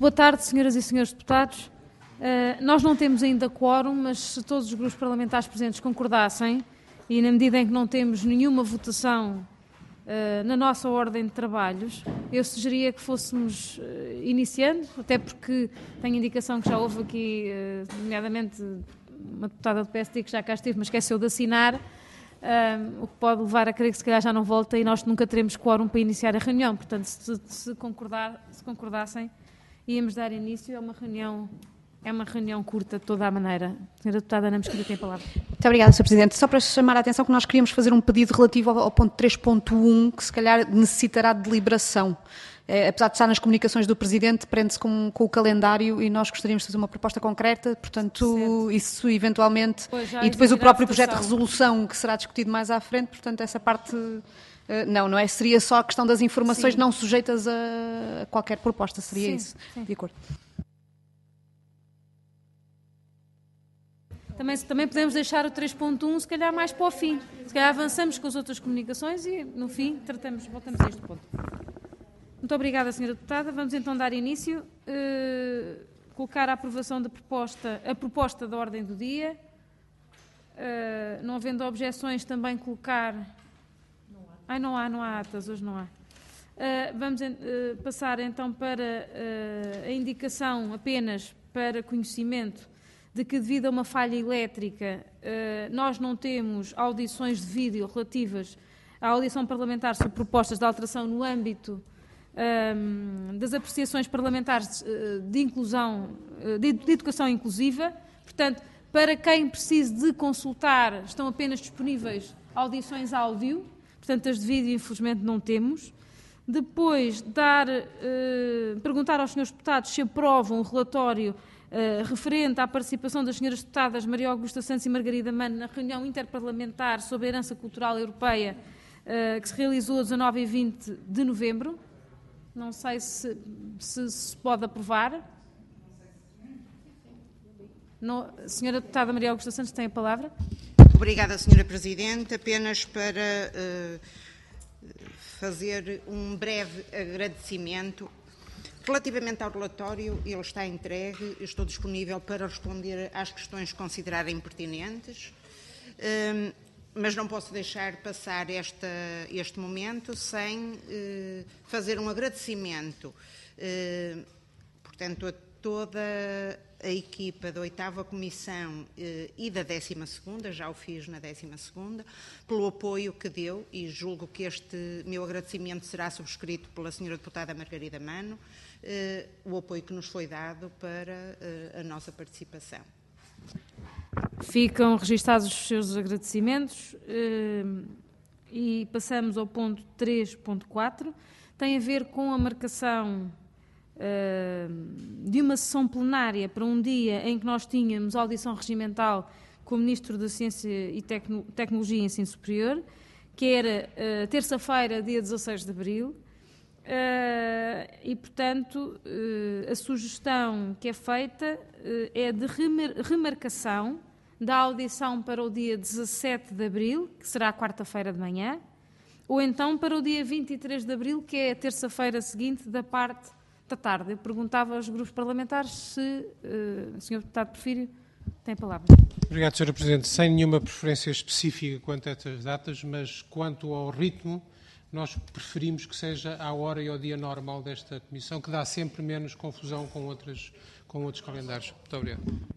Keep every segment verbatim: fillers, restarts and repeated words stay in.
boa tarde, senhoras e senhores deputados. Uh, nós não temos ainda quórum, mas se todos os grupos parlamentares presentes concordassem, e na medida em que não temos nenhuma votação uh, na nossa ordem de trabalhos, eu sugeria que fôssemos uh, iniciando, até porque tenho indicação que já houve aqui, uh, nomeadamente, uma deputada do P S D que já cá esteve, mas esqueceu de assinar, uh, o que pode levar a crer que se calhar já não volta e nós nunca teremos quórum para iniciar a reunião. Portanto, se, se, concordar, se concordassem, íamos dar início a uma reunião, é uma reunião curta de toda a maneira. Senhora deputada Ana Mesquita tem a palavra. Muito obrigada, senhor Presidente. Só para chamar a atenção que nós queríamos fazer um pedido relativo ao, ao ponto três ponto um, que se calhar necessitará de deliberação. É, apesar de estar nas comunicações do Presidente, prende-se com, com o calendário e nós gostaríamos de fazer uma proposta concreta, portanto, certo. Isso eventualmente... E depois o próprio projeto de resolução que será discutido mais à frente, portanto, essa parte... Uh, não, não é? Seria só a questão das informações sim. não sujeitas a qualquer proposta, seria sim, isso? Sim. De acordo. Também, também podemos deixar o três ponto um, se calhar mais para o fim. Se calhar avançamos com as outras comunicações e, no fim, tratamos, voltamos a este ponto. Muito obrigada, senhora deputada. Vamos então dar início. Uh, colocar a aprovação da proposta, a proposta da ordem do dia. Uh, não havendo objeções, também colocar... Ai, não há, não há atas, hoje não há. Uh, vamos uh, passar então para uh, a indicação apenas para conhecimento de que, devido a uma falha elétrica, uh, nós não temos audições de vídeo relativas à audição parlamentar sobre propostas de alteração no âmbito um, das apreciações parlamentares uh, de inclusão, uh, de, de educação inclusiva. Portanto, para quem precise de consultar, estão apenas disponíveis audições áudio. Portanto, as de vídeo, infelizmente, não temos. Depois, dar, eh, perguntar aos senhores deputados se aprovam o relatório eh, referente à participação das senhoras deputadas Maria Augusta Santos e Margarida Mano na reunião interparlamentar sobre a herança cultural europeia eh, que se realizou a dezanove e vinte de novembro. Não sei se se, se pode aprovar. Não, a senhora deputada Maria Augusta Santos tem a palavra. Obrigada, senhora Presidente. Apenas para uh, fazer um breve agradecimento. Relativamente ao relatório, ele está entregue, estou disponível para responder às questões que considerarem pertinentes, uh, mas não posso deixar passar esta, este momento sem uh, fazer um agradecimento, uh, portanto, a toda a equipa da oitava Comissão eh, e da décima segunda, já o fiz na décima segunda, pelo apoio que deu, e julgo que este meu agradecimento será subscrito pela senhora deputada Margarida Mano, eh, o apoio que nos foi dado para eh, a nossa participação. Ficam registados os seus agradecimentos eh, e passamos ao ponto três ponto quatro, tem a ver com a marcação de uma sessão plenária para um dia em que nós tínhamos audição regimental com o Ministro da Ciência e Tecno- Tecnologia e Ensino Superior, que era uh, terça-feira, dia dezasseis de abril, uh, e, portanto, uh, a sugestão que é feita uh, é de remar- remarcação da audição para o dia dezassete de abril, que será quarta-feira de manhã, ou então para o dia vinte e três de abril, que é a terça-feira seguinte da parte da tarde. Eu perguntava aos grupos parlamentares se uh, o senhor deputado Porfírio tem a palavra. Obrigado, senhora Presidente. Sem nenhuma preferência específica quanto a estas datas, mas quanto ao ritmo, nós preferimos que seja à hora e ao dia normal desta Comissão, que dá sempre menos confusão com, outras, com outros calendários. Muito obrigado.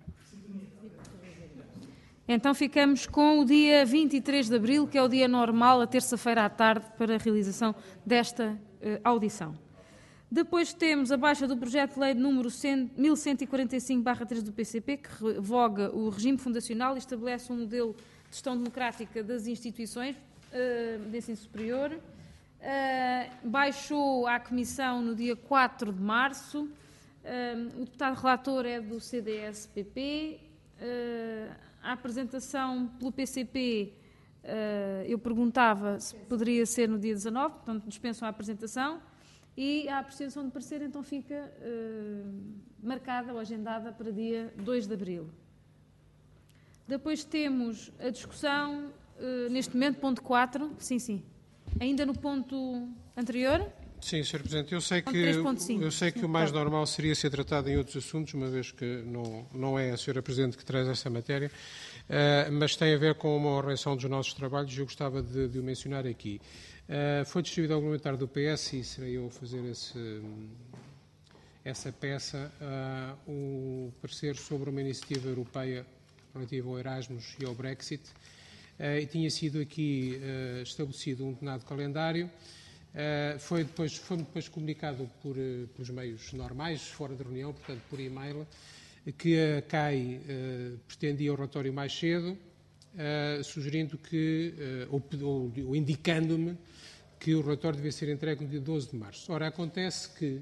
Então ficamos com o dia vinte e três de abril, que é o dia normal, a terça-feira à tarde, para a realização desta uh, audição. Depois temos a baixa do projeto de lei número mil cento e quarenta e cinco barra três do P C P, que revoga o regime fundacional e estabelece um modelo de gestão democrática das instituições uh, de ensino superior. Uh, baixou à Comissão no dia quatro de março. Uh, o deputado relator é do C D S P P. Uh, a apresentação pelo P C P, uh, eu perguntava se poderia ser no dia dezanove, portanto dispensam a apresentação. E a apreciação de parecer, então, fica uh, marcada ou agendada para dia dois de abril. Depois temos a discussão, uh, neste momento, ponto quatro. Sim, sim. Ainda no ponto anterior? Sim, senhor Presidente, eu sei que, três ponto cinco. eu sei que o mais normal seria ser tratado em outros assuntos, uma vez que não, não é a senhora Presidente que traz essa matéria, uh, mas tem a ver com uma organização dos nossos trabalhos e eu gostava de, de o mencionar aqui. Uh, foi distribuído ao parlamentar do P S, e serei eu a fazer esse, essa peça, uh, o parecer sobre uma iniciativa europeia relativa ao Erasmus e ao Brexit, uh, e tinha sido aqui uh, estabelecido um determinado calendário. Uh, foi, depois, foi depois comunicado por, uh, pelos meios normais, fora de reunião, portanto por e-mail, que a C A I uh, pretendia o relatório mais cedo, uh, sugerindo que, uh, ou, ou, ou indicando-me que o relatório devia ser entregue no dia doze de março. Ora, acontece que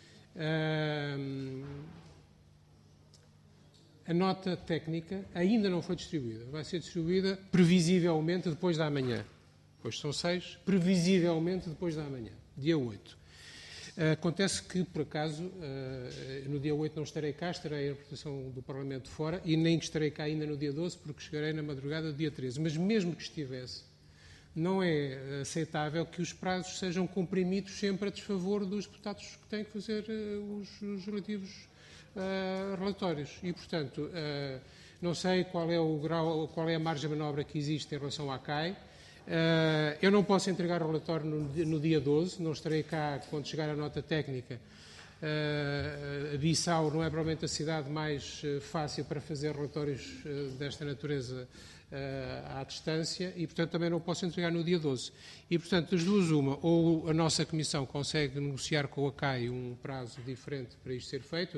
uh, a nota técnica ainda não foi distribuída. Vai ser distribuída previsivelmente depois da manhã. Hoje são seis, previsivelmente depois da manhã, dia oito. Uh, acontece que, por acaso, uh, no dia oito não estarei cá, estarei a representação do Parlamento fora e nem estarei cá ainda no dia doze, porque chegarei na madrugada do dia treze. Mas mesmo que estivesse, não é aceitável que os prazos sejam comprimidos sempre a desfavor dos deputados que têm que fazer uh, os, os relativos uh, relatórios. E, portanto, uh, não sei qual é o grau, qual é a margem de manobra que existe em relação à C A I. Uh, eu não posso entregar o relatório no, no dia doze, não estarei cá quando chegar a nota técnica. Uh, a Bissau não é provavelmente a cidade mais uh, fácil para fazer relatórios uh, desta natureza uh, à distância e, portanto, também não posso entregar no dia doze. E, portanto, das duas uma, ou a nossa Comissão consegue negociar com a C A I um prazo diferente para isto ser feito.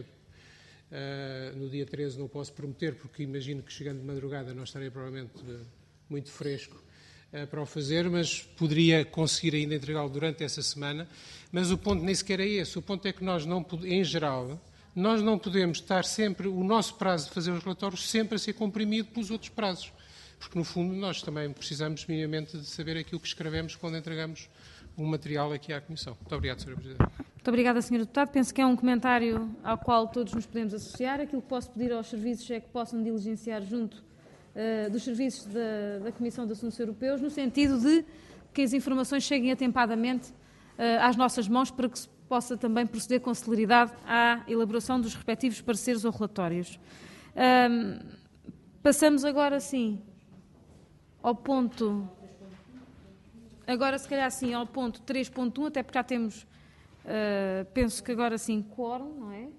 Uh, no dia treze não posso prometer, porque imagino que chegando de madrugada não estarei provavelmente uh, muito fresco para o fazer, mas poderia conseguir ainda entregá-lo durante essa semana. Mas o ponto nem sequer é esse. O ponto é que nós, não, em geral, nós não podemos estar sempre, o nosso prazo de fazer os relatórios sempre a ser comprimido pelos outros prazos. Porque, no fundo, nós também precisamos minimamente de saber aquilo que escrevemos quando entregamos o material aqui à Comissão. Muito obrigado, senhora Presidente. Muito obrigada, senhora Deputada. Penso que é um comentário ao qual todos nos podemos associar. Aquilo que posso pedir aos serviços é que possam diligenciar junto Uh, dos serviços da, da Comissão de Assuntos Europeus, no sentido de que as informações cheguem atempadamente uh, às nossas mãos para que se possa também proceder com celeridade à elaboração dos respectivos pareceres ou relatórios. Um, passamos agora, sim, ao ponto... Agora, se calhar, sim, ao ponto três ponto um, até porque já temos, uh, penso que agora, sim, quórum, não é?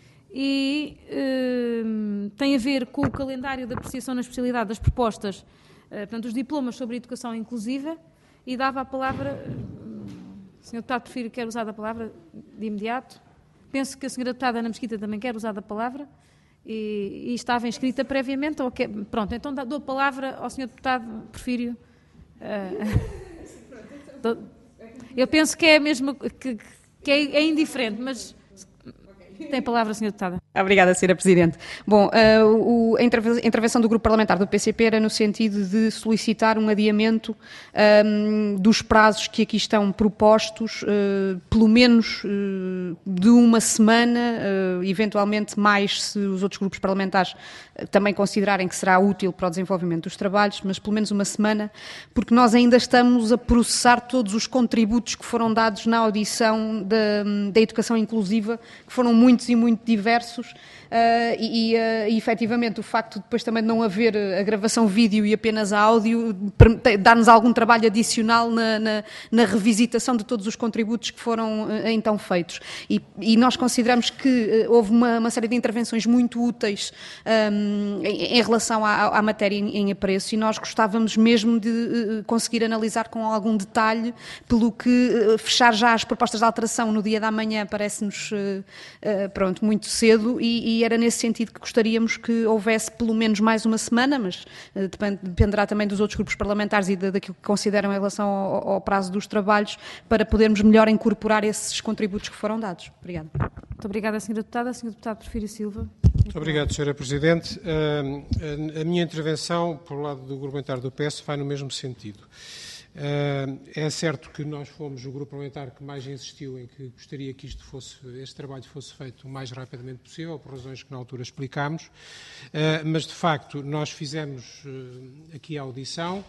E uh, tem a ver com o calendário de apreciação na especialidade das propostas, uh, portanto, os diplomas sobre a educação inclusiva, e dava a palavra, uh, o senhor Deputado prefiro quer usar a palavra de imediato. Penso que a senhora Deputada Ana Mesquita também quer usar a palavra, e, e estava inscrita previamente, ou quer, pronto, então dou a palavra ao senhor Deputado Porfírio. Uh, eu penso que é mesmo, que, que é, é indiferente, mas... Tem a palavra, senhora Deputada. Obrigada, senhora Presidente. Bom, uh, o, a intervenção do Grupo Parlamentar do P C P era no sentido de solicitar um adiamento um, dos prazos que aqui estão propostos, uh, pelo menos uh, de uma semana, uh, eventualmente mais se os outros grupos parlamentares uh, também considerarem que será útil para o desenvolvimento dos trabalhos, mas pelo menos uma semana, porque nós ainda estamos a processar todos os contributos que foram dados na audição da, da educação inclusiva, que foram muitos e muito diversos, uh, e, e, uh, e efetivamente o facto de depois também não haver a gravação vídeo e apenas a áudio dá-nos algum trabalho adicional na, na, na revisitação de todos os contributos que foram uh, então feitos. E, e nós consideramos que uh, houve uma, uma série de intervenções muito úteis um, em, em relação à, à matéria em, em apreço, e nós gostávamos mesmo de uh, conseguir analisar com algum detalhe, pelo que uh, fechar já as propostas de alteração no dia da manhã parece-nos uh, uh, pronto, muito cedo, e, e era nesse sentido que gostaríamos que houvesse pelo menos mais uma semana, mas uh, depend, dependerá também dos outros grupos parlamentares e de, daquilo que consideram em relação ao, ao prazo dos trabalhos, para podermos melhor incorporar esses contributos que foram dados. Obrigada. Muito obrigada, senhora Deputada. Senhor Deputado Porfírio Silva. Muito obrigado, senhora Presidente. Uh, a, a minha intervenção, por lado do Grupo Parlamentar do P S, vai no mesmo sentido. Uh, é certo que nós fomos o grupo parlamentar que mais insistiu em que gostaria que isto fosse, este trabalho fosse feito o mais rapidamente possível, por razões que na altura explicámos, uh, mas de facto nós fizemos uh, aqui a audição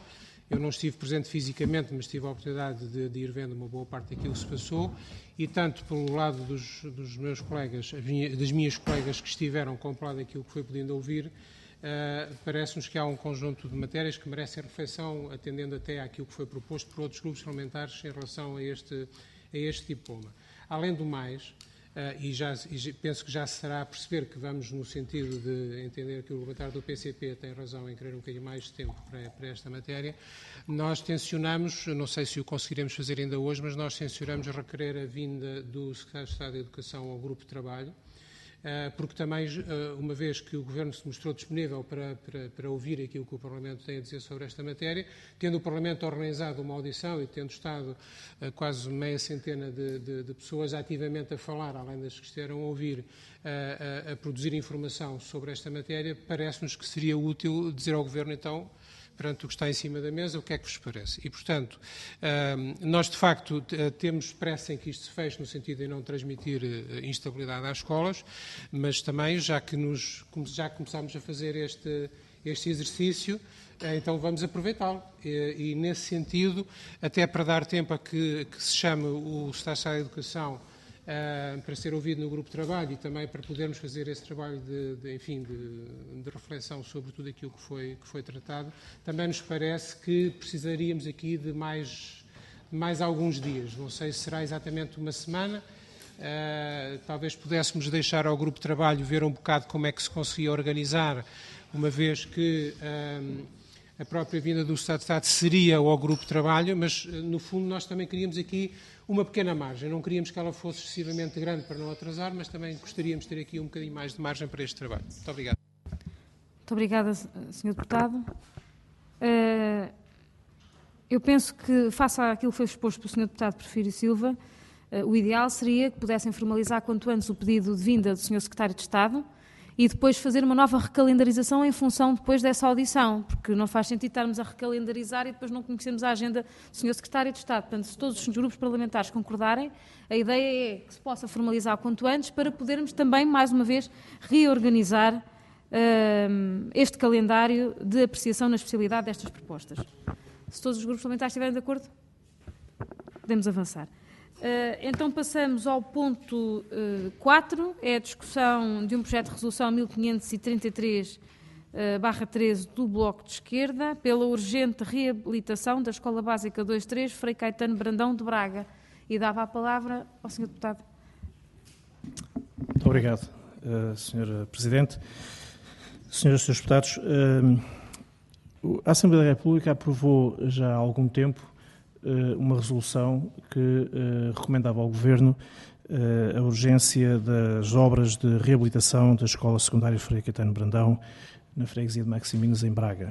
Eu não estive presente fisicamente, mas tive a oportunidade de, de ir vendo uma boa parte daquilo que se passou, e tanto pelo lado dos, dos meus colegas, das minhas colegas que estiveram com o lado daquilo que foi podendo ouvir, uh, parece-nos que há um conjunto de matérias que merecem reflexão, atendendo até àquilo que foi proposto por outros grupos parlamentares em relação a este, a este diploma. Além do mais, Uh, e, já, e penso que já será a perceber que vamos no sentido de entender que o levantar do P C P tem razão em querer um bocadinho mais de tempo para, para esta matéria. Nós tencionamos, não sei se o conseguiremos fazer ainda hoje, mas nós tencionamos requerer a vinda do Secretário de Estado da Educação ao grupo de trabalho, uh, porque também, uh, uma vez que o Governo se mostrou disponível para, para, para ouvir aquilo que o Parlamento tem a dizer sobre esta matéria, tendo o Parlamento organizado uma audição e tendo estado uh, quase meia centena de, de, de pessoas ativamente a falar, além das que estiveram a ouvir, uh, a, a produzir informação sobre esta matéria, parece-nos que seria útil dizer ao Governo, então, perante o que está em cima da mesa, o que é que vos parece? E, portanto, nós, de facto, temos pressa em que isto se feche, no sentido de não transmitir instabilidade às escolas, mas também, já que nos, já começámos a fazer este, este exercício, então vamos aproveitá-lo. E, e, nesse sentido, até para dar tempo a que, que se chame o Secretário da Educação Uh, para ser ouvido no grupo de trabalho e também para podermos fazer esse trabalho de, de, enfim, de, de reflexão sobre tudo aquilo que foi, que foi tratado, também nos parece que precisaríamos aqui de mais, mais alguns dias. Não sei se será exatamente uma semana, uh, talvez pudéssemos deixar ao grupo de trabalho ver um bocado como é que se conseguia organizar, uma vez que uh, a própria vinda do Estado de Estado seria ao grupo de trabalho, mas no fundo nós também queríamos aqui uma pequena margem. Não queríamos que ela fosse excessivamente grande para não atrasar, mas também gostaríamos de ter aqui um bocadinho mais de margem para este trabalho. Muito obrigado. Muito obrigada, senhor Deputado. Uh, eu penso que, face àquilo que foi exposto pelo senhor Deputado Porfírio Silva, uh, o ideal seria que pudessem formalizar quanto antes o pedido de vinda do senhor Secretário de Estado e depois fazer uma nova recalendarização em função depois dessa audição, porque não faz sentido estarmos a recalendarizar e depois não conhecermos a agenda do senhor Secretário de Estado. Portanto, se todos os grupos parlamentares concordarem, a ideia é que se possa formalizar quanto antes para podermos também, mais uma vez, reorganizar uh, este calendário de apreciação na especialidade destas propostas. Se todos os grupos parlamentares estiverem de acordo, podemos avançar. Uh, então passamos ao ponto quatro, uh, é a discussão de um projeto de resolução mil quinhentos e trinta e três barra treze do Bloco de Esquerda pela urgente reabilitação da Escola Básica dois três Frei Caetano Brandão de Braga. E dava a palavra ao senhor Deputado. Muito obrigado, uh, senhora Presidente. Senhoras e senhores Deputados, uh, a Assembleia da República aprovou já há algum tempo uma resolução que uh, recomendava ao Governo uh, a urgência das obras de reabilitação da Escola Secundária Frei Caetano Brandão, na freguesia de Maximinos, em Braga.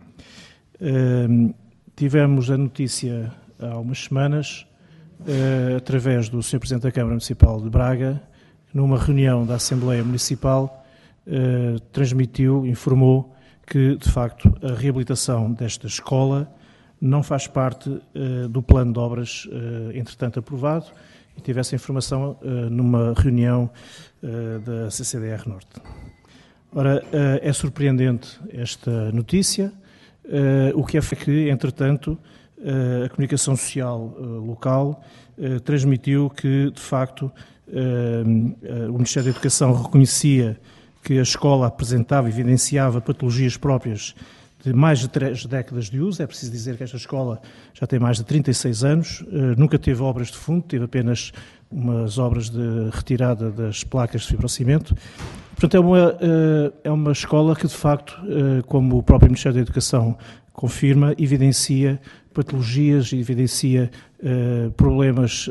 Uh, tivemos a notícia há umas semanas, uh, através do senhor Presidente da Câmara Municipal de Braga, numa reunião da Assembleia Municipal, uh, transmitiu, informou que, de facto, a reabilitação desta escola não faz parte uh, do plano de obras, uh, entretanto, aprovado, e tive essa informação uh, numa reunião uh, da C C D R Norte. Ora, uh, é surpreendente esta notícia, uh, o que é que, entretanto, uh, a comunicação social uh, local uh, transmitiu que, de facto, uh, uh, o Ministério da Educação reconhecia que a escola apresentava e evidenciava patologias próprias de mais de três décadas de uso. É preciso dizer que esta escola já tem mais de trinta e seis anos, nunca teve obras de fundo, teve apenas umas obras de retirada das placas de fibrocimento. Portanto, é uma, é uma escola que, de facto, como o próprio Ministério da Educação confirma, evidencia patologias, evidencia problemas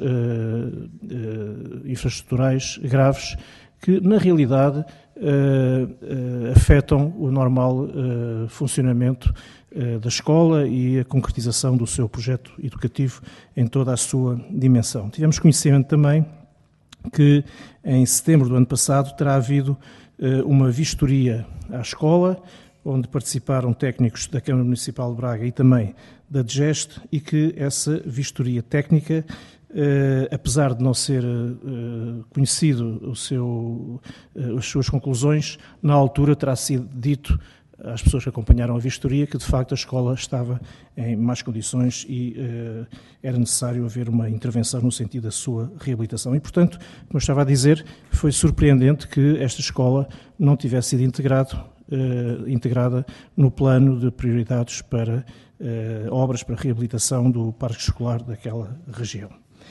infraestruturais graves que, na realidade, Uh, uh, afetam o normal uh, funcionamento uh, da escola e a concretização do seu projeto educativo em toda a sua dimensão. Tivemos conhecimento também que em setembro do ano passado terá havido uh, uma vistoria à escola, onde participaram técnicos da Câmara Municipal de Braga e também da DGEST, e que essa vistoria técnica, Uh, apesar de não ser uh, conhecido o seu, uh, as suas conclusões, na altura terá sido dito às pessoas que acompanharam a vistoria que, de facto, a escola estava em más condições e uh, era necessário haver uma intervenção no sentido da sua reabilitação. E, portanto, como eu estava a dizer, foi surpreendente que esta escola não tivesse sido integrado, uh, integrada no plano de prioridades para uh, obras para reabilitação do parque escolar daquela região.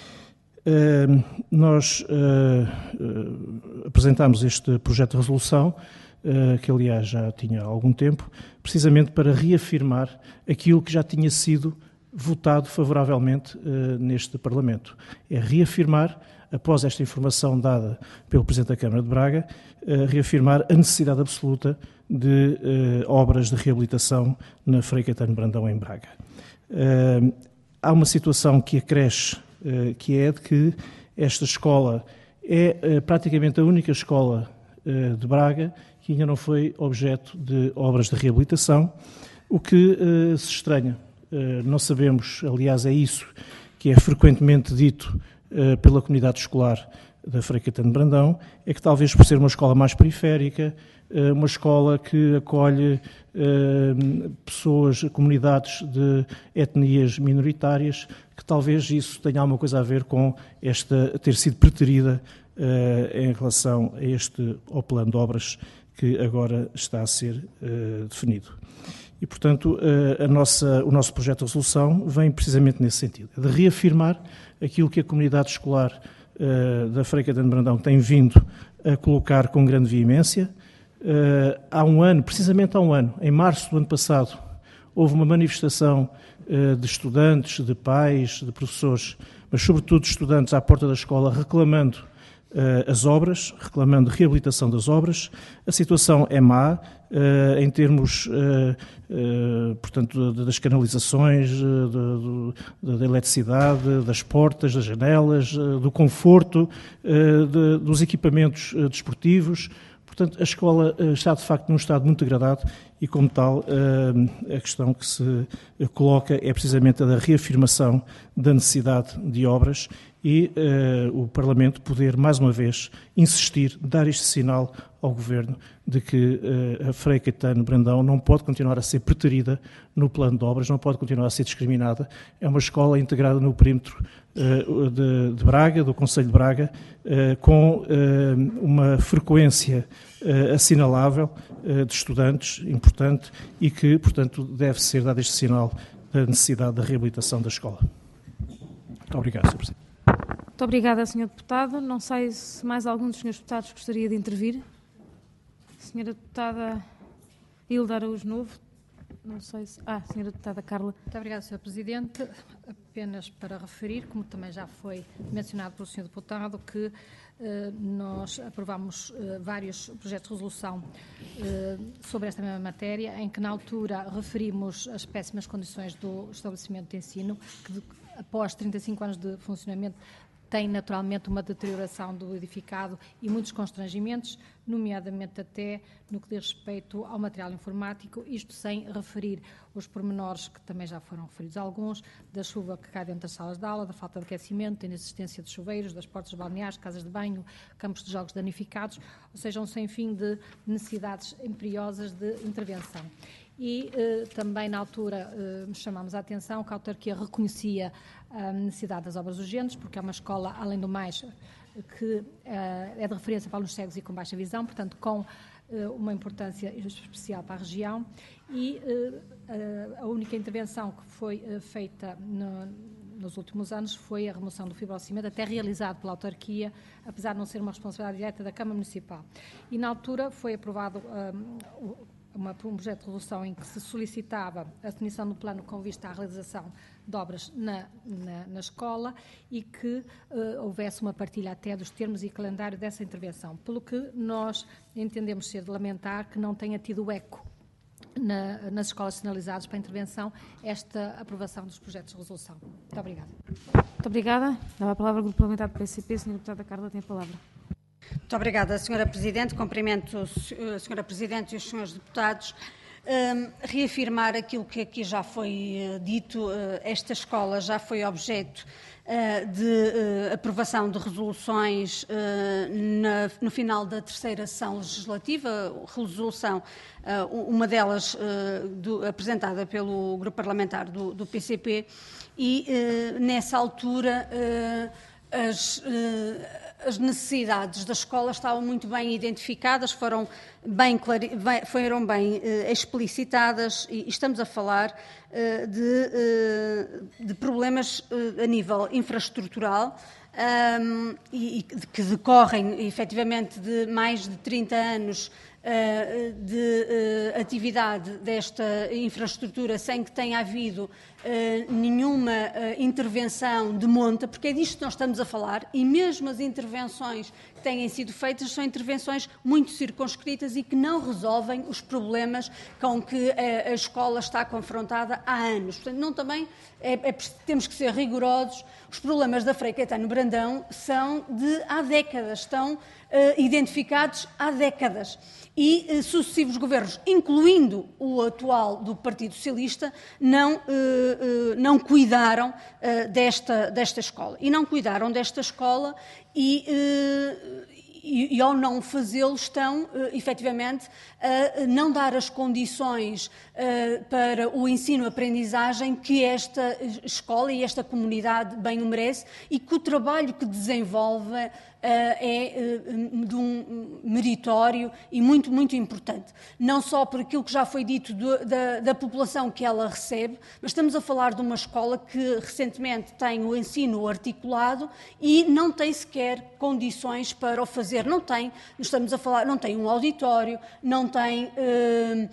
Uh, nós uh, uh, apresentámos este projeto de resolução, uh, que aliás já tinha algum tempo, precisamente para reafirmar aquilo que já tinha sido votado favoravelmente uh, neste Parlamento. É reafirmar, após esta informação dada pelo Presidente da Câmara de Braga, uh, reafirmar a necessidade absoluta de uh, obras de reabilitação na Frei Caetano Brandão em Braga. Uh, há uma situação que acresce, que é de que esta escola é praticamente a única escola de Braga que ainda não foi objeto de obras de reabilitação, o que se estranha. Não sabemos, aliás, é isso que é frequentemente dito pela comunidade escolar da Frei Caetano Brandão, é que talvez por ser uma escola mais periférica, uma escola que acolhe uh, pessoas, comunidades de etnias minoritárias, que talvez isso tenha alguma coisa a ver com esta ter sido preterida uh, em relação a este ao plano de obras que agora está a ser uh, definido. E, portanto, uh, a nossa, o nosso projeto de resolução vem precisamente nesse sentido, de reafirmar aquilo que a comunidade escolar uh, da Frei Caetano Brandão tem vindo a colocar com grande veemência. Uh, há um ano, precisamente há um ano, em março do ano passado, houve uma manifestação uh, de estudantes, de pais, de professores, mas sobretudo de estudantes à porta da escola reclamando uh, as obras, reclamando a reabilitação das obras. A situação é má uh, em termos, uh, uh, portanto, das canalizações, uh, da eletricidade, das portas, das janelas, uh, do conforto, uh, de, dos equipamentos uh, desportivos. Portanto, a escola está, de facto, num estado muito degradado e, como tal, a questão que se coloca é precisamente a da reafirmação da necessidade de obras e uh, o Parlamento poder, mais uma vez, insistir, dar este sinal ao Governo de que uh, a Frei Caetano Brandão não pode continuar a ser preterida no plano de obras, não pode continuar a ser discriminada. É uma escola integrada no perímetro uh, de, de Braga, do Concelho de Braga, uh, com uh, uma frequência uh, assinalável uh, de estudantes, importante, e que, portanto, deve ser dado este sinal da necessidade da reabilitação da escola. Muito obrigado, senhor Presidente. Muito obrigada, senhor Deputado. Não sei se mais algum dos senhores deputados gostaria de intervir. Senhora Deputada Hilda Araújo Novo. Não sei se... Ah, Senhora Deputada Carla. Muito obrigada, senhor Presidente. Apenas para referir, como também já foi mencionado pelo senhor Deputado, que eh, nós aprovámos eh, vários projetos de resolução eh, sobre esta mesma matéria, em que na altura referimos as péssimas condições do estabelecimento de ensino, que de, após trinta e cinco anos de funcionamento tem naturalmente uma deterioração do edificado e muitos constrangimentos, nomeadamente até no que diz respeito ao material informático, isto sem referir os pormenores que também já foram referidos alguns, da chuva que cai dentro das salas de aula, da falta de aquecimento, da inexistência de chuveiros, das portas balneares, casas de banho, campos de jogos danificados, ou seja, um sem fim de necessidades imperiosas de intervenção. E eh, também, na altura, eh, chamámos a atenção que a autarquia reconhecia a necessidade das obras urgentes, porque é uma escola, além do mais, que eh, é de referência para alunos cegos e com baixa visão, portanto, com eh, uma importância especial para a região. E eh, a única intervenção que foi eh, feita no, nos últimos anos foi a remoção do fibrocimento, até realizado pela autarquia, apesar de não ser uma responsabilidade direta da Câmara Municipal. E, na altura, foi aprovado um, o Uma, um projeto de resolução em que se solicitava a definição do plano com vista à realização de obras na, na, na escola e que uh, houvesse uma partilha até dos termos e calendário dessa intervenção, pelo que nós entendemos ser de lamentar que não tenha tido eco na, nas escolas sinalizadas para a intervenção esta aprovação dos projetos de resolução. Muito obrigada. Muito obrigada. Dava a palavra ao Grupo Parlamentar do P C P. Senhora Deputada Carla tem a palavra. Muito obrigada, senhora Presidente. Cumprimento a senhora Presidente e os senhores deputados. Um, reafirmar aquilo que aqui já foi uh, dito, uh, esta escola já foi objeto uh, de uh, aprovação de resoluções uh, na, no final da terceira sessão legislativa, resolução, uh, uma delas uh, do, apresentada pelo grupo parlamentar do, do P C P, e uh, nessa altura uh, as... Uh, As necessidades da escola estavam muito bem identificadas, foram bem, foram bem eh, explicitadas, e estamos a falar eh, de, eh, de problemas eh, a nível infraestrutural um, e, e que decorrem efetivamente de mais de trinta anos uh, de uh, atividade desta infraestrutura sem que tenha havido Uh, nenhuma uh, intervenção de monta, porque é disto que nós estamos a falar, e mesmo as intervenções que têm sido feitas são intervenções muito circunscritas e que não resolvem os problemas com que a, a escola está confrontada há anos. Portanto, não também é, é, temos que ser rigorosos. Os problemas da Frei Caetano Brandão são de há décadas, estão uh, identificados há décadas. E eh, sucessivos governos, incluindo o atual do Partido Socialista, não, eh, eh, não cuidaram eh, desta, desta escola. E não cuidaram desta escola e, eh, e, e ao não fazê-lo estão, eh, efetivamente, a não dar as condições eh, para o ensino-aprendizagem que esta escola e esta comunidade bem o merece, e que o trabalho que desenvolve Uh, é uh, de um meritório e muito, muito importante. Não só por aquilo que já foi dito do, da, da população que ela recebe, mas estamos a falar de uma escola que recentemente tem o ensino articulado e não tem sequer condições para o fazer. Não tem, estamos a falar, não tem um auditório, não tem uh, uh,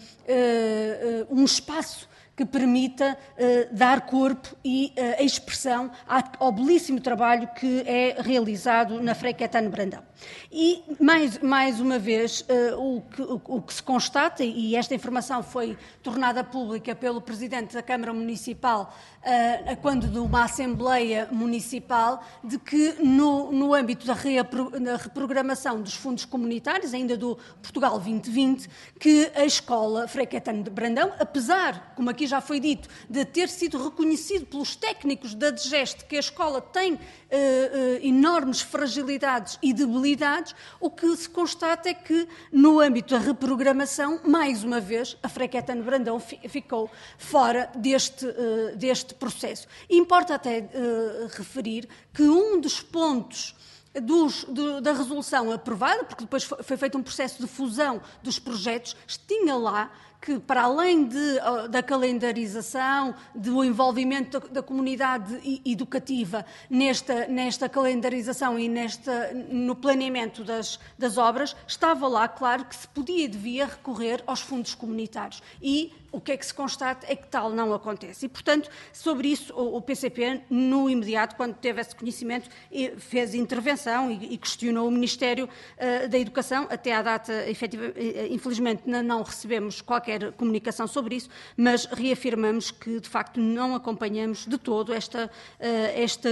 uh, um espaço que permita uh, dar corpo e uh, expressão ao belíssimo trabalho que é realizado na Frei Caetano Brandão. E, mais, mais uma vez, uh, o, que, o, o que se constata, e esta informação foi tornada pública pelo Presidente da Câmara Municipal, uh, quando de uma Assembleia Municipal, de que no, no âmbito da, reapro, da reprogramação dos fundos comunitários, ainda do Portugal vinte vinte, que a escola Frei Caetano de Brandão, apesar, como aqui já foi dito, de ter sido reconhecido pelos técnicos da DGEST que a escola tem uh, uh, enormes fragilidades e debilidades, o que se constata é que, no âmbito da reprogramação, mais uma vez, a Frei Caetano Brandão fi, ficou fora deste, uh, deste processo. E importa até uh, referir que um dos pontos Dos, do, da resolução aprovada, porque depois foi, foi feito um processo de fusão dos projetos, tinha lá que, para além de, da calendarização, do envolvimento da, da comunidade educativa nesta, nesta calendarização e nesta, no planeamento das, das obras, estava lá, claro, que se podia e devia recorrer aos fundos comunitários. E o que é que se constata é que tal não acontece. E, portanto, sobre isso, o P C P, no imediato, quando teve esse conhecimento, fez intervenção e questionou o Ministério da Educação. Até à data, efetiva, infelizmente, não recebemos qualquer comunicação sobre isso, mas reafirmamos que, de facto, não acompanhamos de todo esta, esta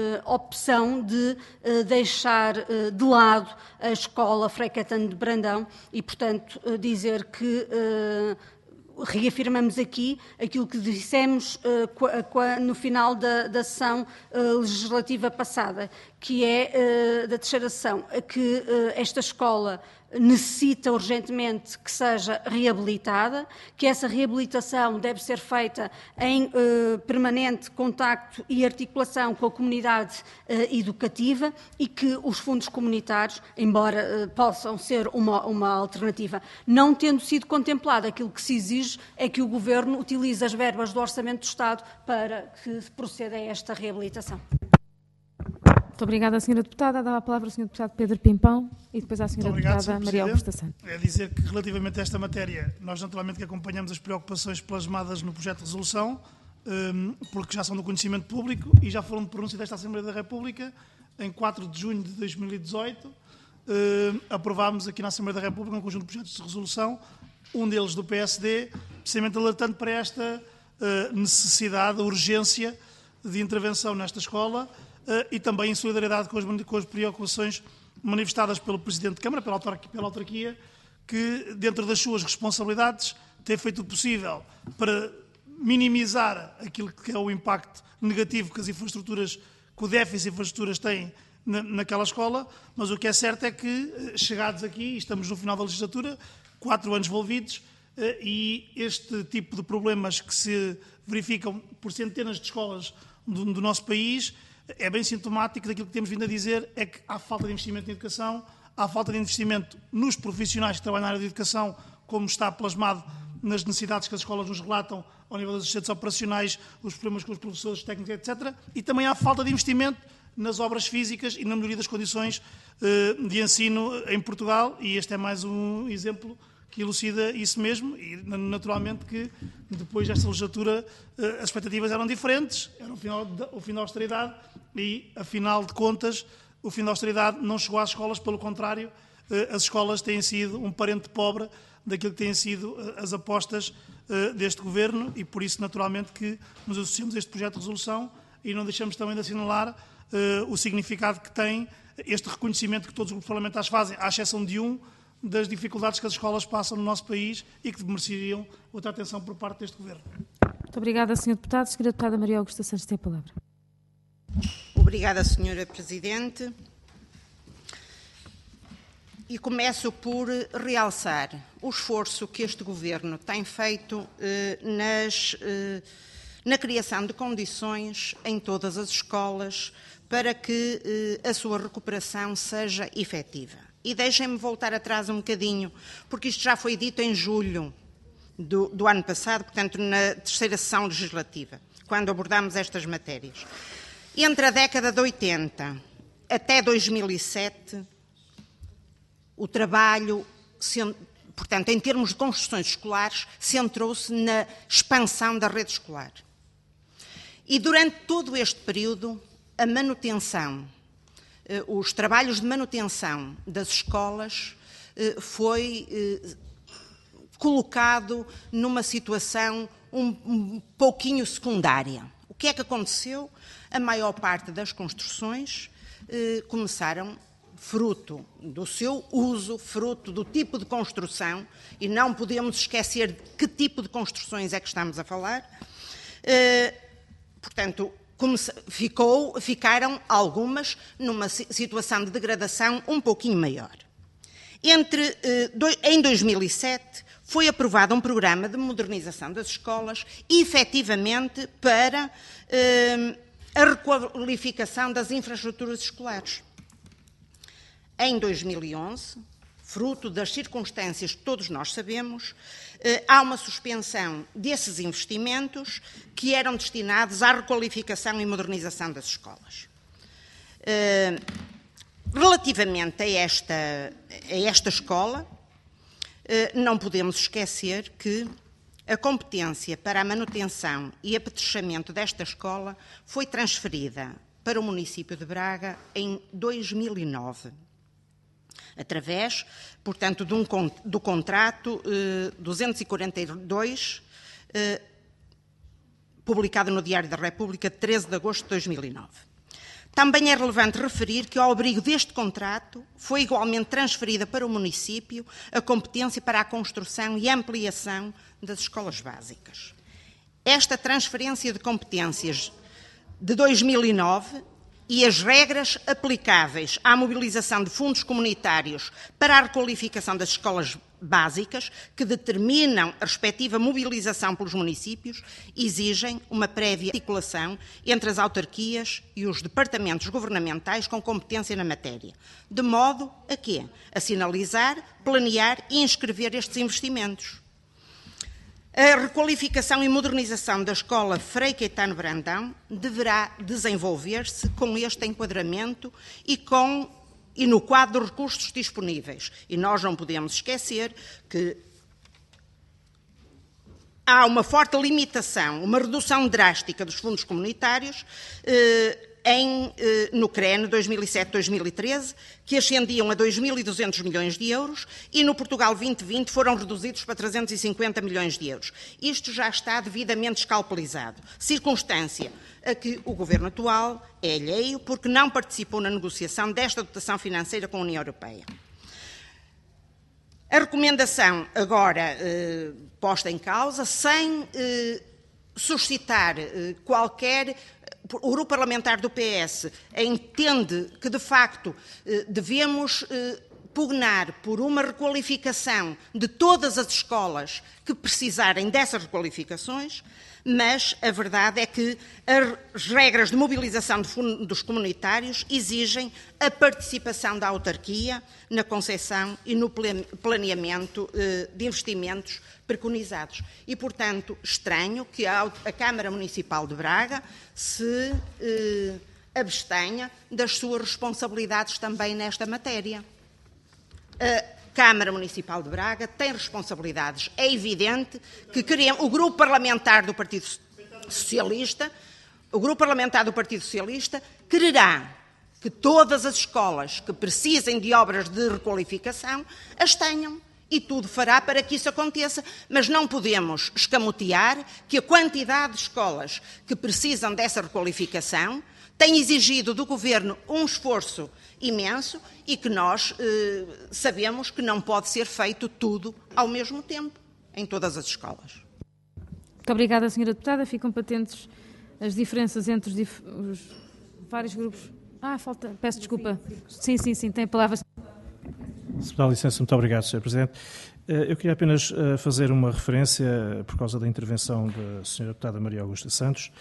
opção de deixar de lado a escola Frei Caetano de Brandão e, portanto, dizer que reafirmamos aqui aquilo que dissemos uh, no final da, da sessão uh, legislativa passada, que é uh, da terceira sessão, que uh, esta escola necessita urgentemente que seja reabilitada, que essa reabilitação deve ser feita em uh, permanente contacto e articulação com a comunidade uh, educativa e que os fundos comunitários, embora uh, possam ser uma, uma alternativa, não tendo sido contemplado, aquilo que se exige é que o Governo utilize as verbas do Orçamento do Estado para que proceda a esta reabilitação. Muito obrigada, senhora Deputada. Dava a palavra ao senhor Deputado Pedro Pimpão e depois à senhora obrigado, Deputada Maria Augusta Santos. É dizer que, relativamente a esta matéria, nós naturalmente que acompanhamos as preocupações plasmadas no projeto de resolução, porque já são do conhecimento público e já foram de pronúncia desta Assembleia da República. Em quatro de junho de dois mil e dezoito, aprovámos aqui na Assembleia da República um conjunto de projetos de resolução, um deles do P S D, precisamente alertando para esta necessidade, urgência de intervenção nesta escola, Uh, e também em solidariedade com as, com as preocupações manifestadas pelo Presidente de Câmara, pela autarquia, pela autarquia que, dentro das suas responsabilidades, tem feito o possível para minimizar aquilo que é o impacto negativo que as infraestruturas, que o déficit de infraestruturas tem na, naquela escola, mas o que é certo é que, chegados aqui, estamos no final da legislatura, quatro anos envolvidos, e este tipo de problemas que se verificam por centenas de escolas do, do nosso país é bem sintomático daquilo que temos vindo a dizer, é que há falta de investimento em educação, há falta de investimento nos profissionais que trabalham na área de educação, como está plasmado nas necessidades que as escolas nos relatam ao nível dos assistentes operacionais, os problemas com os professores, técnicos, etcétera. E também há falta de investimento nas obras físicas e na melhoria das condições de ensino em Portugal, e este é mais um exemplo que elucida isso mesmo, e naturalmente que depois desta legislatura as expectativas eram diferentes, era o final, de, o fim da austeridade, e, afinal de contas, o fim da austeridade não chegou às escolas, pelo contrário, as escolas têm sido um parente pobre daquilo que têm sido as apostas deste Governo, e por isso, naturalmente, que nos associamos a este projeto de resolução e não deixamos também de assinalar o significado que tem este reconhecimento que todos os grupos parlamentares fazem, à exceção de um, das dificuldades que as escolas passam no nosso país e que mereceriam outra atenção por parte deste Governo. Muito obrigada, senhor Deputado. senhora Deputada Maria Augusta Santos tem a palavra. Obrigada, senhora Presidente. E começo por realçar o esforço que este Governo tem feito eh, nas, eh, na criação de condições em todas as escolas para que eh, a sua recuperação seja efetiva. E deixem-me voltar atrás um bocadinho, porque isto já foi dito em julho do, do ano passado, portanto, na terceira sessão legislativa, quando abordámos estas matérias. Entre a década de oitenta até dois mil e sete, o trabalho, portanto, em termos de construções escolares, centrou-se na expansão da rede escolar. E durante todo este período, a manutenção, os trabalhos de manutenção das escolas foi colocado numa situação um, um pouquinho secundária. O que é que aconteceu? A maior parte das construções eh, começaram, fruto do seu uso, fruto do tipo de construção, e não podemos esquecer de que tipo de construções é que estamos a falar, eh, portanto, Ficou, ficaram algumas numa situação de degradação um pouquinho maior. Entre, em dois mil e sete foi aprovado um programa de modernização das escolas, efetivamente para eh, a requalificação das infraestruturas escolares. Em dois mil e onze, fruto das circunstâncias que todos nós sabemos, há uma suspensão desses investimentos que eram destinados à requalificação e modernização das escolas. Relativamente a esta, a esta escola, não podemos esquecer que a competência para a manutenção e apetrechamento desta escola foi transferida para o município de Braga em dois mil e nove. Através, portanto, de um, do contrato eh, duzentos e quarenta e dois, eh, publicado no Diário da República, de treze de agosto de dois mil e nove. Também é relevante referir que, ao abrigo deste contrato, foi igualmente transferida para o município a competência para a construção e ampliação das escolas básicas. Esta transferência de competências de dois mil e nove e as regras aplicáveis à mobilização de fundos comunitários para a requalificação das escolas básicas, que determinam a respectiva mobilização pelos municípios, exigem uma prévia articulação entre as autarquias e os departamentos governamentais com competência na matéria, de modo a quê? A sinalizar, planear e inscrever estes investimentos. A requalificação e modernização da Escola Frei Caetano Brandão deverá desenvolver-se com este enquadramento e, com, e no quadro de recursos disponíveis. E nós não podemos esquecer que há uma forte limitação, uma redução drástica dos fundos comunitários eh, em, eh, no C R E N dois mil e sete a dois mil e treze, que ascendiam a dois mil e duzentos milhões de euros, e no Portugal vinte vinte foram reduzidos para trezentos e cinquenta milhões de euros. Isto já está devidamente escalpelizado, circunstância a que o Governo atual é alheio porque não participou na negociação desta dotação financeira com a União Europeia. A recomendação agora eh, posta em causa, sem eh, suscitar eh, qualquer... O grupo parlamentar do P S entende que, de facto, eh, devemos eh, pugnar por uma requalificação de todas as escolas que precisarem dessas requalificações, mas a verdade é que as regras de mobilização de fundos comunitários exigem a participação da autarquia na concepção e no planeamento de investimentos preconizados. E, portanto, estranho que a Câmara Municipal de Braga se eh, abstenha das suas responsabilidades também nesta matéria. A Câmara Municipal de Braga tem responsabilidades. É evidente que queremos, o Grupo Parlamentar do Partido Socialista, o Grupo Parlamentar do Partido Socialista quererá que todas as escolas que precisem de obras de requalificação as tenham e tudo fará para que isso aconteça, mas não podemos escamotear que a quantidade de escolas que precisam dessa requalificação tem exigido do Governo um esforço imenso e que nós eh, sabemos que não pode ser feito tudo ao mesmo tempo, em todas as escolas. Muito obrigada, senhora Deputada. Ficam patentes as diferenças entre os, dif os vários grupos. Ah, falta... Peço desculpa. Sim, sim, sim, tem a palavra. Se me dá licença, muito obrigado, senhor Presidente. Eu queria apenas fazer uma referência, por causa da intervenção da senhora Deputada Maria Augusta Santos,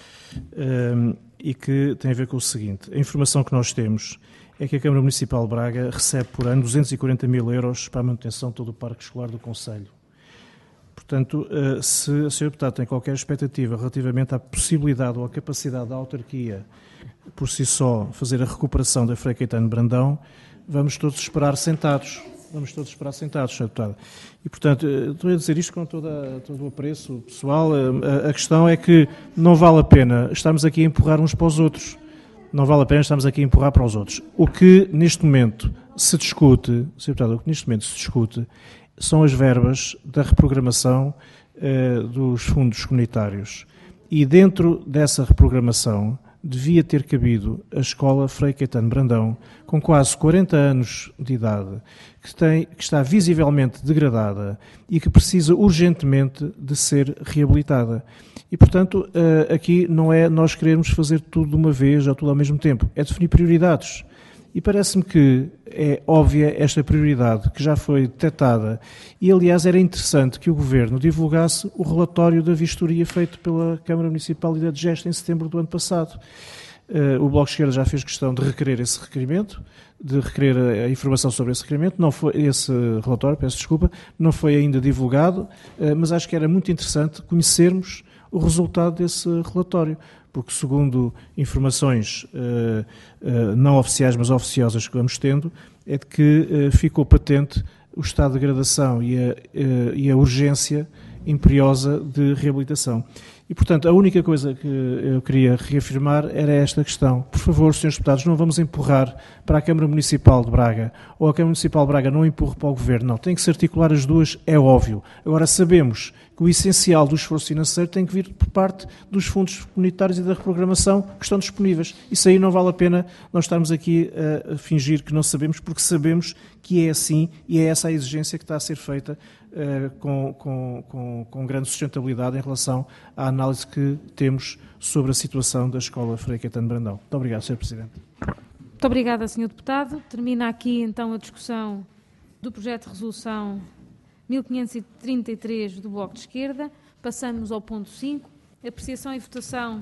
e que tem a ver com o seguinte. A informação que nós temos é que a Câmara Municipal de Braga recebe por ano duzentos e quarenta mil euros para a manutenção de todo o parque escolar do Concelho. Portanto, se a senhora Deputada tem qualquer expectativa relativamente à possibilidade ou à capacidade da autarquia, por si só, fazer a recuperação da Frei Caetano Brandão, vamos todos esperar sentados. Vamos todos esperar sentados, senhora Deputada. E, portanto, estou a dizer isto com toda, todo o apreço pessoal. A, a questão é que não vale a pena estarmos aqui a empurrar uns para os outros. Não vale a pena estarmos aqui a empurrar para os outros. O que, neste momento, se discute, senhora Deputada, o que neste momento se discute são as verbas da reprogramação eh, dos fundos comunitários. E, dentro dessa reprogramação, devia ter cabido a Escola Frei Caetano Brandão, com quase quarenta anos de idade, que, tem, que está visivelmente degradada e que precisa urgentemente de ser reabilitada. E, portanto, aqui não é nós querermos fazer tudo de uma vez ou tudo ao mesmo tempo, é definir prioridades. E parece-me que é óbvia esta prioridade que já foi detectada e, aliás, era interessante que o Governo divulgasse o relatório da vistoria feito pela Câmara Municipal e da D G E S T em setembro do ano passado. Uh, o Bloco de Esquerda já fez questão de requerer esse requerimento, de requerer a, a informação sobre esse requerimento, não foi esse relatório, peço desculpa, não foi ainda divulgado, uh, mas acho que era muito interessante conhecermos o resultado desse relatório, porque segundo informações uh, uh, não oficiais, mas oficiosas que vamos tendo, é de que uh, ficou patente o estado de degradação e a, uh, e a urgência imperiosa de reabilitação. E, portanto, a única coisa que eu queria reafirmar era esta questão. Por favor, senhores deputados, não vamos empurrar para a Câmara Municipal de Braga, ou a Câmara Municipal de Braga não empurre para o Governo. Não, tem que se articular as duas, é óbvio. Agora, sabemos que o essencial do esforço financeiro tem que vir por parte dos fundos comunitários e da reprogramação que estão disponíveis. Isso aí não vale a pena nós estarmos aqui a, a fingir que não sabemos, porque sabemos que é assim e é essa a exigência que está a ser feita uh, com, com, com, com grande sustentabilidade em relação à análise que temos sobre a situação da Escola Frei Caetano Brandão. Muito obrigado, senhor Presidente. Muito obrigada, senhor Deputado. Termina aqui, então, a discussão do projeto de resolução mil quinhentos e trinta e três do Bloco de Esquerda. Passamos ao ponto cinco, apreciação e votação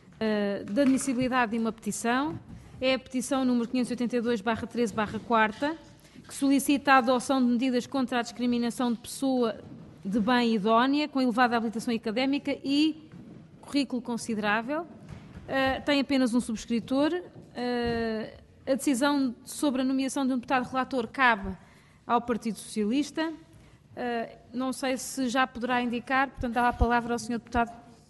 uh, da admissibilidade de uma petição. É a petição número quinhentos e oitenta e dois barra treze barra quatro, que solicita a adoção de medidas contra a discriminação de pessoa de bem idónea, com elevada habilitação académica e currículo considerável. Uh, tem apenas um subscritor. Uh, a decisão sobre a nomeação de um deputado relator cabe ao Partido Socialista. Uh, não sei se já poderá indicar, portanto, dá a palavra ao senhor deputado.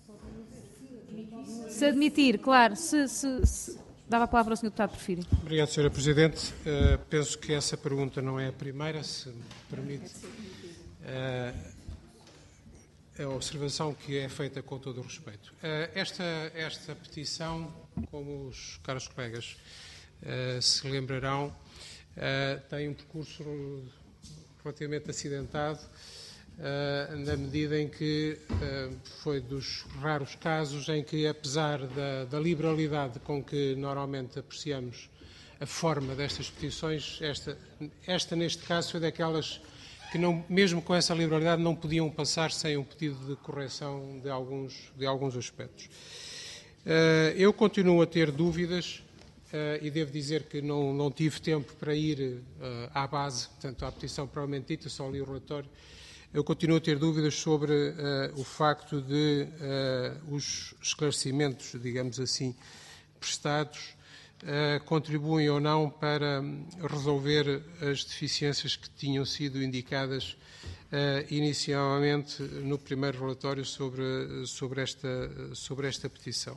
Se admitir, claro, se, se, se dava a palavra ao senhor deputado, prefiro. Obrigado, senhora Presidente. Uh, penso que essa pergunta não é a primeira, se me permite. Uh, a observação que é feita com todo o respeito. Uh, esta, esta petição, como os caros colegas uh, se lembrarão, uh, tem um percurso relativamente acidentado, uh, na medida em que uh, foi dos raros casos em que, apesar da, da liberalidade com que normalmente apreciamos a forma destas petições, esta, esta neste caso foi daquelas que, não, mesmo com essa liberalidade, não podiam passar sem um pedido de correção de alguns, de alguns aspectos. Uh, eu continuo a ter dúvidas uh, e devo dizer que não, não tive tempo para ir uh, à base, portanto, à petição propriamente dita, só li o relatório. Eu continuo a ter dúvidas sobre uh, o facto de uh, os esclarecimentos, digamos assim, prestados, Uh, contribuem ou não para resolver as deficiências que tinham sido indicadas uh, inicialmente no primeiro relatório sobre, sobre, esta, sobre esta petição.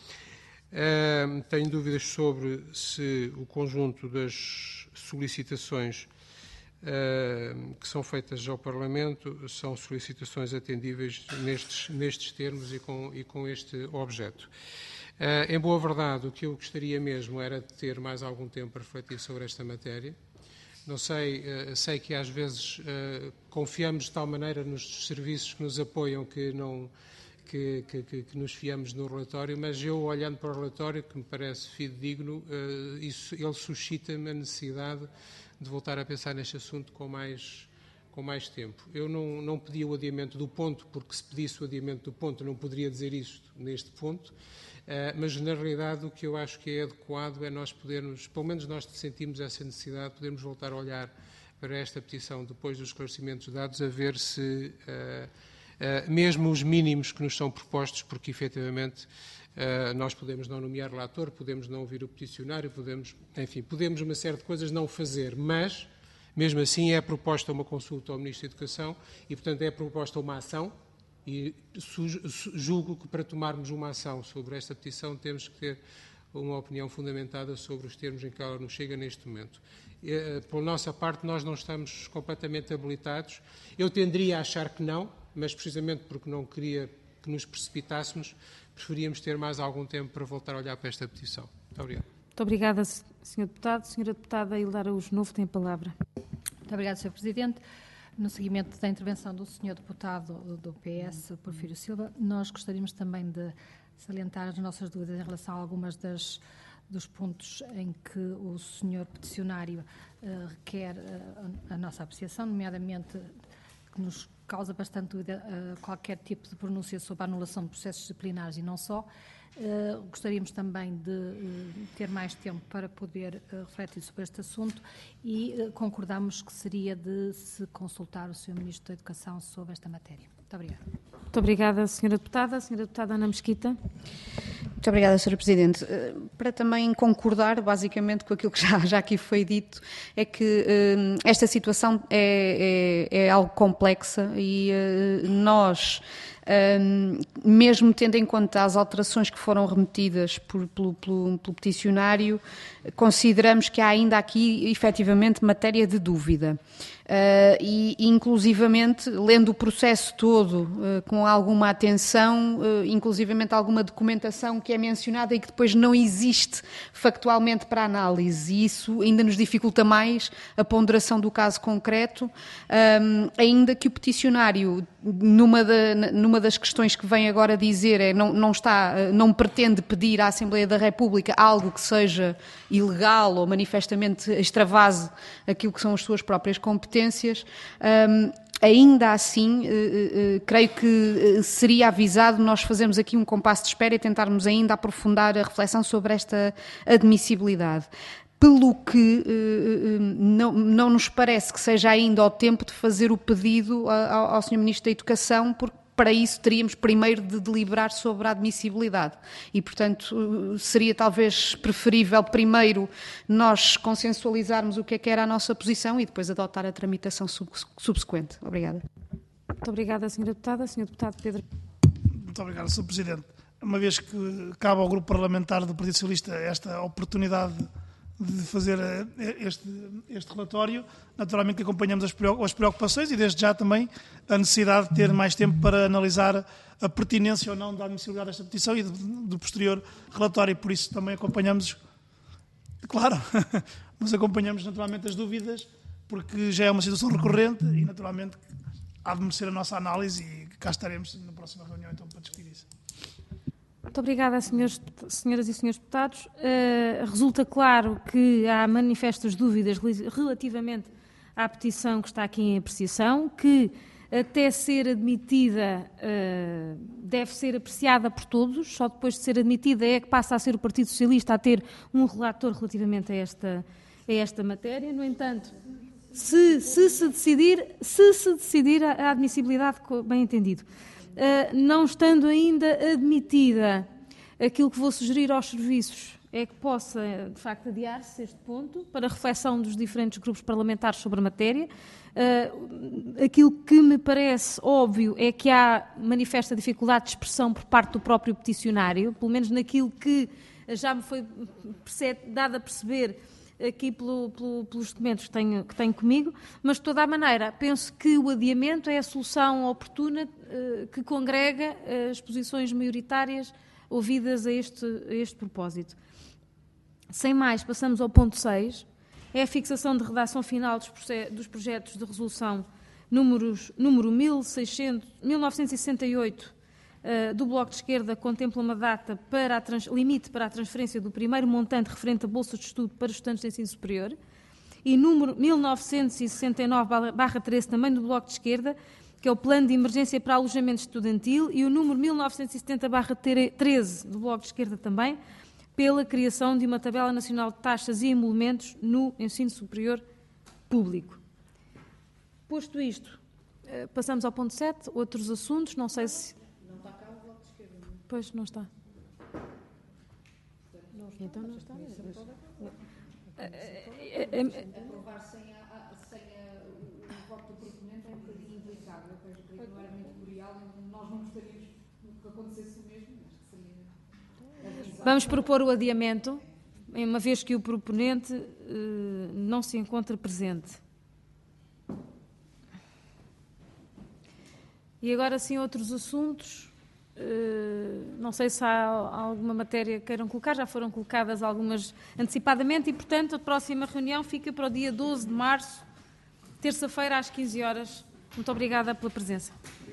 Uh, tenho dúvidas sobre se o conjunto das solicitações uh, que são feitas ao Parlamento são solicitações atendíveis nestes, nestes termos e com, e com este objeto. Uh, em boa verdade, o que eu gostaria mesmo era de ter mais algum tempo para refletir sobre esta matéria. Não sei, uh, sei que às vezes uh, confiamos de tal maneira nos serviços que nos apoiam que, não, que, que, que, que nos fiamos no relatório, mas eu, olhando para o relatório, que me parece fidedigno, uh, isso, ele suscita-me a necessidade de voltar a pensar neste assunto com mais, com mais tempo. Eu não, não pedi o adiamento do ponto, porque se pedisse o adiamento do ponto não poderia dizer isto neste ponto. Uh, mas, na realidade, o que eu acho que é adequado é nós podermos, pelo menos nós sentimos essa necessidade, podermos voltar a olhar para esta petição depois dos esclarecimentos dados, a ver se, uh, uh, mesmo os mínimos que nos são propostos, porque, efetivamente, uh, nós podemos não nomear relator, podemos não ouvir o peticionário, podemos, enfim, podemos uma série de coisas não fazer, mas, mesmo assim, é proposta uma consulta ao Ministro da Educação e, portanto, é proposta uma ação. E julgo que para tomarmos uma ação sobre esta petição temos que ter uma opinião fundamentada sobre os termos em que ela nos chega neste momento. Pela nossa parte, nós não estamos completamente habilitados. Eu tenderia a achar que não, mas precisamente porque não queria que nos precipitássemos, preferíamos ter mais algum tempo para voltar a olhar para esta petição. Muito obrigado. Muito obrigada, senhor Deputado. Senhora Deputada Hilda Araújo Novo tem a palavra. Muito obrigada, senhor Presidente. No seguimento da intervenção do senhor Deputado do P S, Porfírio Silva, nós gostaríamos também de salientar as nossas dúvidas em relação a algumas das, dos pontos em que o senhor peticionário uh, requer uh, a nossa apreciação, nomeadamente que nos causa bastante dúvida uh, qualquer tipo de pronúncia sobre a anulação de processos disciplinares e não só. Uh, gostaríamos também de uh, ter mais tempo para poder uh, refletir sobre este assunto e uh, concordamos que seria de se consultar o senhor Ministro da Educação sobre esta matéria. Muito obrigada. Muito obrigada, senhora Deputada. Senhora Deputada Ana Mesquita. Muito obrigada, senhora Presidente. Para também concordar, basicamente, com aquilo que já, já aqui foi dito, é que uh, esta situação é, é, é algo complexa e uh, nós, uh, mesmo tendo em conta as alterações que foram remetidas por, pelo, pelo, pelo peticionário, consideramos que há ainda aqui, efetivamente, matéria de dúvida. Uh, e, inclusivamente, lendo o processo todo uh, com alguma atenção, uh, inclusivamente alguma documentação que é mencionada e que depois não existe factualmente para análise, e isso ainda nos dificulta mais a ponderação do caso concreto, um, ainda que o peticionário, numa, da, numa das questões que vem agora dizer, é, não, não, está, não pretende pedir à Assembleia da República algo que seja ilegal ou manifestamente extravase aquilo que são as suas próprias competências. Um, ainda assim, uh, uh, creio que uh, seria avisado nós fazermos aqui um compasso de espera e tentarmos ainda aprofundar a reflexão sobre esta admissibilidade. Pelo que uh, não, não nos parece que seja ainda ao tempo de fazer o pedido ao, ao senhor Ministro da Educação, porque para isso teríamos primeiro de deliberar sobre a admissibilidade e, portanto, seria talvez preferível primeiro nós consensualizarmos o que é que era a nossa posição e depois adotar a tramitação subsequente. Obrigada. Muito obrigada, senhora Deputada. senhor Deputado Pedro. Muito obrigado, senhor Presidente. Uma vez que cabe ao Grupo Parlamentar do Partido Socialista esta oportunidade de fazer este, este relatório, naturalmente que acompanhamos as preocupações e desde já também a necessidade de ter mais tempo para analisar a pertinência ou não da admissibilidade desta petição e do, do posterior relatório, e por isso também acompanhamos, claro, mas acompanhamos naturalmente as dúvidas porque já é uma situação recorrente e, naturalmente, há de merecer a nossa análise e cá estaremos na próxima reunião então para discutir isso. Muito obrigada, senhores, senhoras e senhores deputados. Uh, resulta claro que há manifestas dúvidas relativamente à petição que está aqui em apreciação, que até ser admitida uh, deve ser apreciada por todos, só depois de ser admitida é que passa a ser o Partido Socialista a ter um relator relativamente a esta, a esta matéria. No entanto, se se, se decidir, se se decidir a, a admissibilidade, bem entendido, Uh, não estando ainda admitida, aquilo que vou sugerir aos serviços é que possa, de facto, adiar-se este ponto para reflexão dos diferentes grupos parlamentares sobre a matéria. Uh, aquilo que me parece óbvio é que há manifesta dificuldade de expressão por parte do próprio peticionário, pelo menos naquilo que já me foi dado a perceber aqui pelo, pelo, pelos documentos que tenho, que tenho comigo, mas de toda a maneira penso que o adiamento é a solução oportuna uh, que congrega as posições maioritárias ouvidas a este, a este propósito. Sem mais, passamos ao ponto seis, é a fixação de redação final dos, dos projetos de resolução números, número mil novecentos e sessenta e oito Uh, do Bloco de Esquerda, contempla uma data para a trans, limite para a transferência do primeiro montante referente a bolsa de estudo para estudantes de ensino superior, e número mil novecentos e sessenta e nove barra treze, também do Bloco de Esquerda, que é o Plano de Emergência para Alojamento Estudantil, e o número mil novecentos e setenta barra treze, do Bloco de Esquerda também, pela criação de uma tabela nacional de taxas e emolumentos no ensino superior público. Posto isto, uh, passamos ao ponto sete, outros assuntos, não sei se... Pois, não está. Não está. Então não está. Aprovar sem o voto do proponente é um bocadinho indelicado. Eu creio que não era muito memorial, nós não gostaríamos que acontecesse o mesmo, mas que seria... Vamos propor o adiamento, uma vez que o proponente uh, não se encontra presente. E agora sim outros assuntos. Uh, não sei se há alguma matéria que queiram colocar, já foram colocadas algumas antecipadamente e, portanto, a próxima reunião fica para o dia doze de março, terça-feira, às quinze horas. Muito obrigada pela presença.